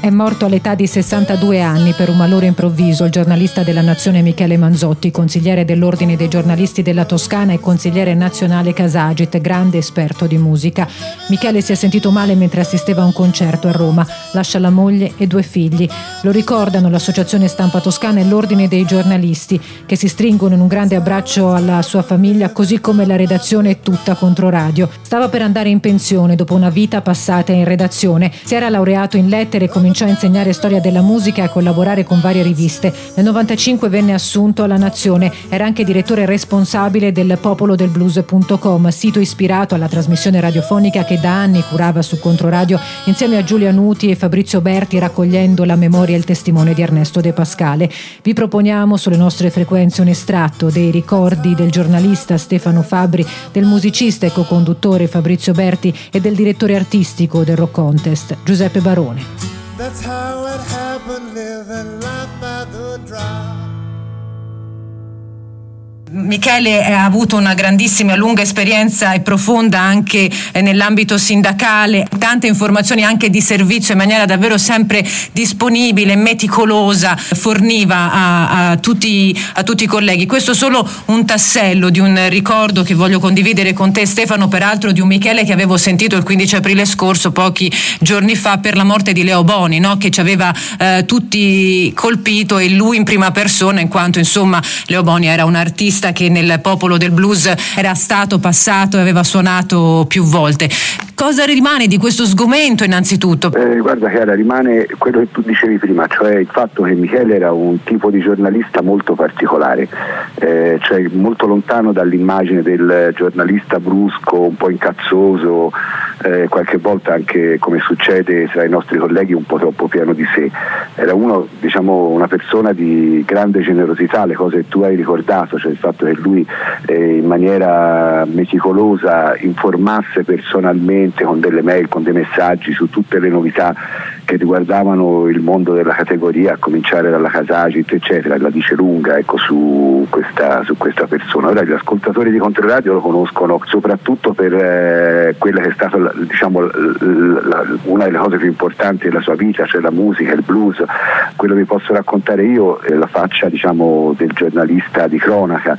È morto all'età di 62 anni per un malore improvviso il giornalista della Nazione Michele Manzotti, consigliere dell'Ordine dei giornalisti della Toscana e consigliere nazionale Casagit, grande esperto di musica. Michele si è sentito male mentre assisteva a un concerto a Roma. Lascia la moglie e 2 figli. Lo ricordano l'Associazione Stampa Toscana e l'Ordine dei giornalisti, che si stringono in un grande abbraccio alla sua famiglia, così come la redazione tutta Controradio. Stava per andare in pensione dopo una vita passata in redazione. Si era laureato in lettere e cominciò a insegnare storia della musica e a collaborare con varie riviste. Nel 95 venne assunto alla Nazione. Era anche direttore responsabile del popolodelblues.com, sito ispirato alla trasmissione radiofonica che da anni curava su Controradio insieme a Giulia Nuti e Fabrizio Berti, raccogliendo la memoria e il testimone di Ernesto De Pascale. Vi proponiamo sulle nostre frequenze un estratto dei ricordi del giornalista Stefano Fabbri, del musicista e co-conduttore Fabrizio Berti e del direttore artistico del Rock Contest Giuseppe Barone. That's how it happened, living life by the dry. Michele ha avuto una grandissima, lunga esperienza e profonda anche nell'ambito sindacale, tante informazioni anche di servizio in maniera davvero sempre disponibile, meticolosa, forniva a tutti i colleghi. Questo solo un tassello di un ricordo che voglio condividere con te, Stefano, peraltro di un Michele che avevo sentito il 15 aprile scorso, pochi giorni fa, per la morte di Leo Boni, no? Che ci aveva tutti colpito, e lui in prima persona, in quanto insomma Leo Boni era un artista che nel popolo del blues era stato passato e aveva suonato più volte. Cosa rimane di questo sgomento innanzitutto? Guarda Chiara, rimane quello che tu dicevi prima, cioè il fatto che Michele era un tipo di giornalista molto particolare, cioè molto lontano dall'immagine del giornalista brusco, un po' incazzoso, qualche volta anche, come succede tra i nostri colleghi, un po' troppo pieno di sé. Era una persona di grande generosità, le cose che tu hai ricordato, cioè il fatto che lui in maniera meticolosa informasse personalmente con delle mail, con dei messaggi su tutte le novità che riguardavano il mondo della categoria, a cominciare dalla Casagit eccetera. La dice lunga, ecco, su questa persona. Ora gli ascoltatori di Controradio lo conoscono soprattutto per quella che è stata una delle cose più importanti della sua vita, cioè la musica, il blues. Quello che posso raccontare io è la faccia del giornalista di cronaca.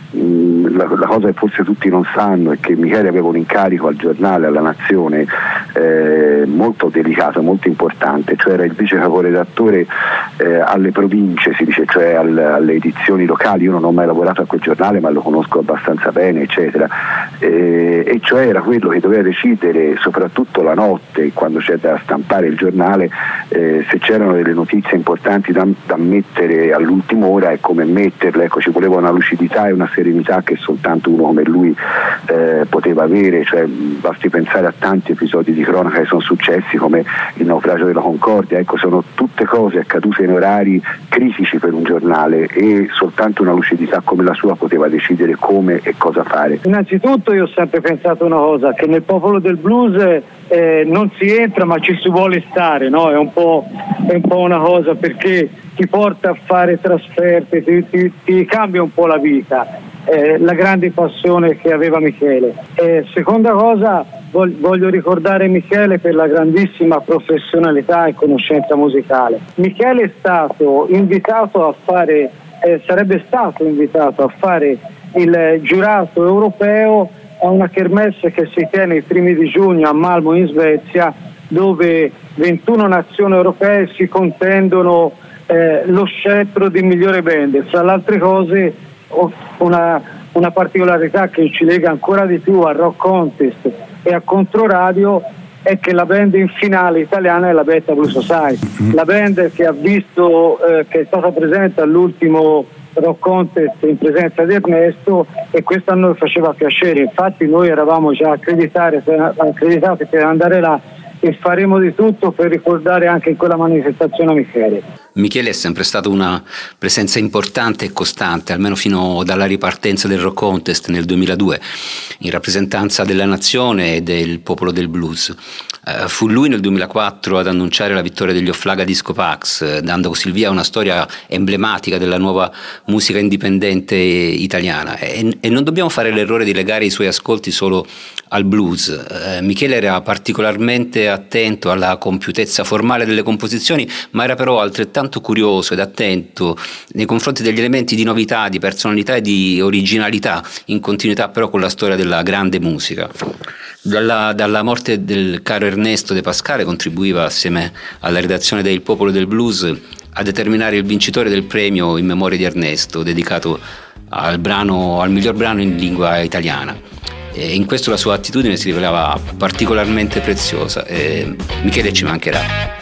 La cosa che forse tutti non sanno è che Michele aveva un incarico al giornale, alla Nazione, molto delicato, molto importante, cioè era il vice caporedattore alle province, si dice, cioè alle edizioni locali. Io non ho mai lavorato a quel giornale, ma lo conosco abbastanza bene, eccetera, e cioè era quello che doveva decidere, soprattutto la notte, quando c'è da stampare il giornale, se c'erano delle notizie importanti da mettere all'ultima ora e come metterle. Ecco, ci voleva una lucidità e una serenità che soltanto uno come lui poteva avere, cioè basti pensare a tanti episodi di cronaca che sono successi, come il naufragio della Concordia. Ecco, sono tutte cose accadute in orari critici per un giornale, e soltanto una lucidità come la sua poteva decidere come e cosa fare. Innanzitutto io ho sempre pensato una cosa, che nel popolo del blues non si entra ma ci si vuole stare, no? È un po' una cosa, perché ti porta a fare trasferte, ti cambia un po' la vita. La grande passione che aveva Michele. Seconda cosa, voglio ricordare Michele per la grandissima professionalità e conoscenza musicale. Michele è stato invitato a fare, sarebbe stato invitato a fare il giurato europeo a una kermesse che si tiene i primi di giugno a Malmo in Svezia, dove 21 nazioni europee si contendono lo scettro di migliore band. Fra le altre cose, una particolarità che ci lega ancora di più al Rock Contest e a Controradio è che la band in finale italiana è la Beta Blue Society, la band che ha visto che è stata presente all'ultimo Rock Contest in presenza di Ernesto, e questo a noi faceva piacere. Infatti noi eravamo già accreditati per andare là, e faremo di tutto per ricordare anche in quella manifestazione Michele. Michele è sempre stato una presenza importante e costante, almeno fino dalla ripartenza del Rock Contest nel 2002, in rappresentanza della nazione e del popolo del blues. Fu lui nel 2004 ad annunciare la vittoria degli Offlaga Disco Pax, dando così il via a una storia emblematica della nuova musica indipendente italiana. E non dobbiamo fare l'errore di legare i suoi ascolti solo al blues. Michele era particolarmente attento alla compiutezza formale delle composizioni, ma era però altrettanto curioso ed attento nei confronti degli elementi di novità, di personalità e di originalità, in continuità però con la storia della grande musica. Dalla morte del caro Ernesto De Pascale contribuiva, assieme alla redazione del Popolo del Blues, a determinare il vincitore del premio in memoria di Ernesto, dedicato al miglior brano in lingua italiana. E in questo la sua attitudine si rivelava particolarmente preziosa e Michele ci mancherà.